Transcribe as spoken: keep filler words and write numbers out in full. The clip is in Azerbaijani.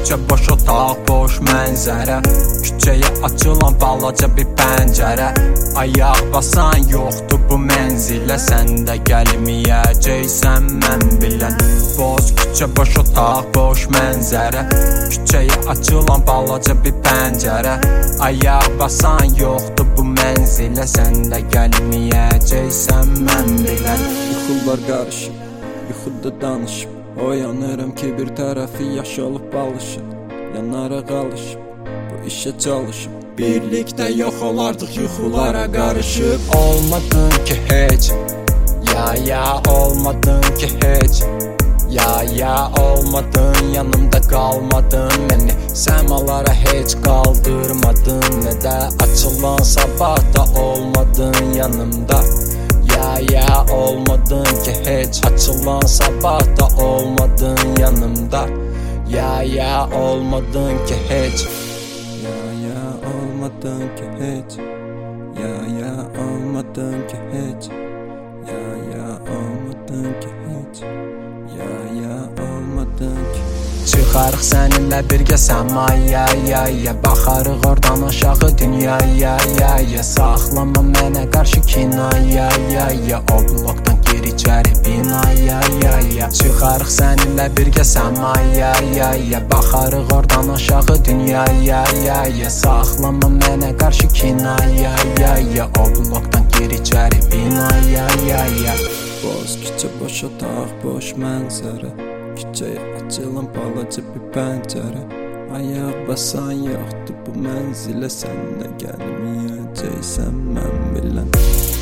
küçə boş otaq, boş mənzərə, küçəyə açılan balaca bir pəncərə. Ayaq basan yoxdur bu mənzilə, sən də gəlməyəcəksən mən bilən. Boz küçə, boş otaq, boş mənzərə, küçəyə açılan balaca bir pəncərə. Ayaq basan yoxdur bu mənzilə, sən də gəlməyəcəksən mən bilən. Yuxular qarışıb, yuxuda danışıb, oyanıram ki bir tərəfi yaş olub alışıb, yanara qalışıb, bu işə çalışıb, birlikdə yox olardıq yuxulara qarışıb. Olmadın ki heç, ya ya olmadın ki heç, ya ya olmadın, yanımda qalmadın məni, səmalara heç qaldırmadın, nə də açılan sabahda olmadın yanımda. Ya ya olmadın ki heç, açılan sabahda olmadın yanımda. Ya ya olmadın ki heç, ya ya olmadın ki heç, ya ya olmadın ki heç, ya ya olmadın ki heç, ya ya olmadın ki. Çıxarıq səninlə birgə səmaya, ya ya, baxarıq oradan aşağı dünyaya, ya ya, saxlama mənə qarşı kinaya, ya ya, o blokdan geri içəri binaya, ya ya. Çıxarıq səninlə birgə səmaya, ya ya, baxarıq oradan aşağı dünyaya, ya ya, saxlama mənə qarşı kinaya, ya ya, o blokdan geri içəri binaya, ya ya. Boz küçə, boş otaq, boş mənzərə, küçəyə açılan balaca bir pəncərə. Ayaq basan yoxdur bu mənzilə, sən də gəlməyəcəksən mən bilən.